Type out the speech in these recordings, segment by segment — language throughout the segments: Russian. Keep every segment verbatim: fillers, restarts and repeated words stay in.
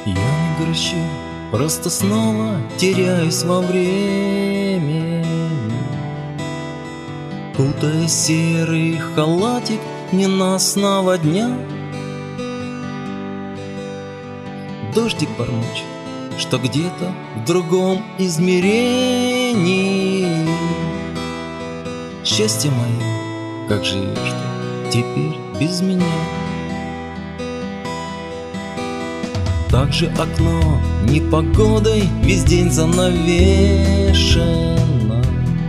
Я не грущу, просто снова теряюсь во времени, кутая серый халатик ненастного дня. Дождик бормочет, что где-то в другом измерении. Счастье мое, как живешь ты теперь без меня? Также окно непогодой весь день занавешено.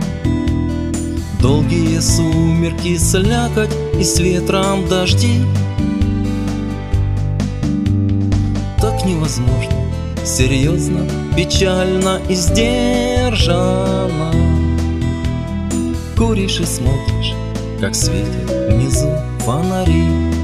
Долгие сумерки, слякоть и с ветром дожди. Так невозможно, серьезно, печально и сдержанно. Куришь и смотришь, как светят внизу фонари.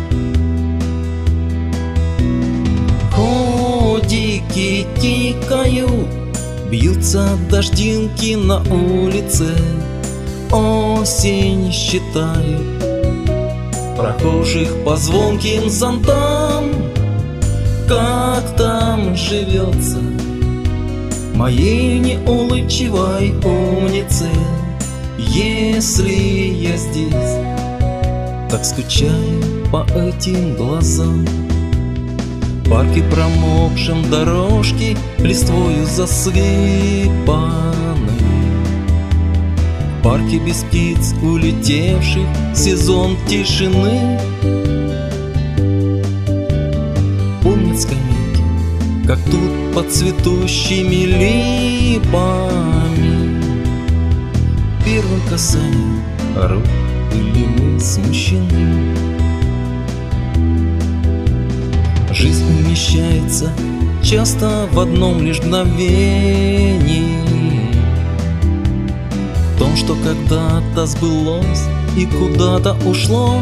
Ходики тикают, бьются дождинки на улице. Осень считает прохожих по звонким зонтам. Как там живется моей неулыбчивой умнице, если я здесь так скучаю по этим глазам? В парке промокшем дорожки листвою засыпаны, в парке без птиц улетевших сезон тишины. Помнят скамейки, как тут под цветущими липами. Первым касанием рук были мы смущены. Жизнь умещается часто в одном лишь мгновении, в том, что когда-то сбылось и куда-то ушло.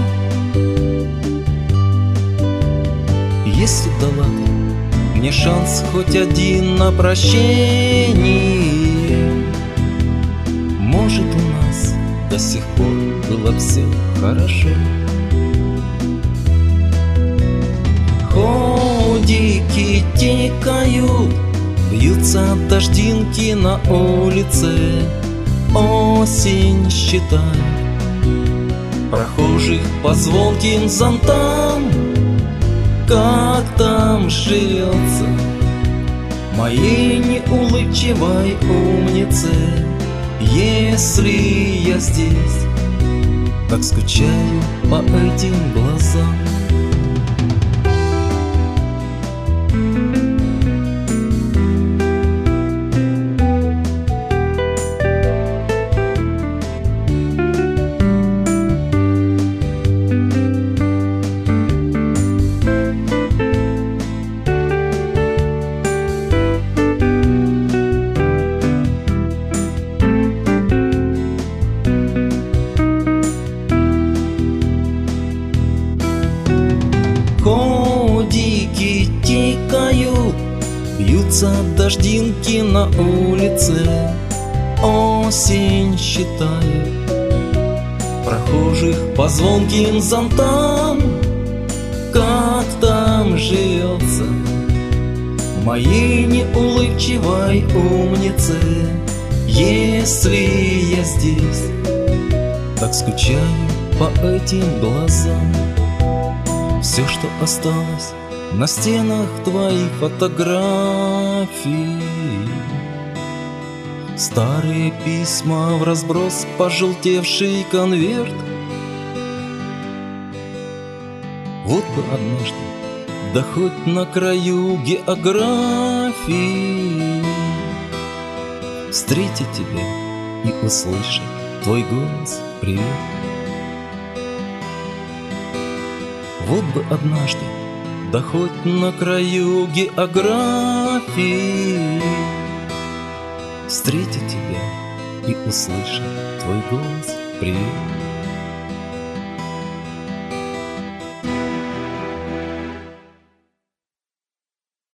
Если дала ты мне шанс хоть один на прощение, может, у нас до сих пор было все хорошо. Ходики тикают, бьются дождинки на улице. Осень считает прохожих по звонким зонтам. Как там живется моей неулыбчивой умнице, если я здесь так скучаю по этим глазам? Ходики тикают, бьются дождинки на улице. Осень считает прохожих по звонким зонтам. Как там живется моей неулыбчивой умнице, если я здесь так скучаю по этим глазам? Все, что осталось на стенах твоих фотографий, старые письма вразброс, пожелтевший конверт. Вот бы однажды, да хоть на краю географии, встретить тебя и услышать твой голос «Привет». Вот бы однажды, да хоть на краю географии, встретить тебя и услышать твой голос «Привет».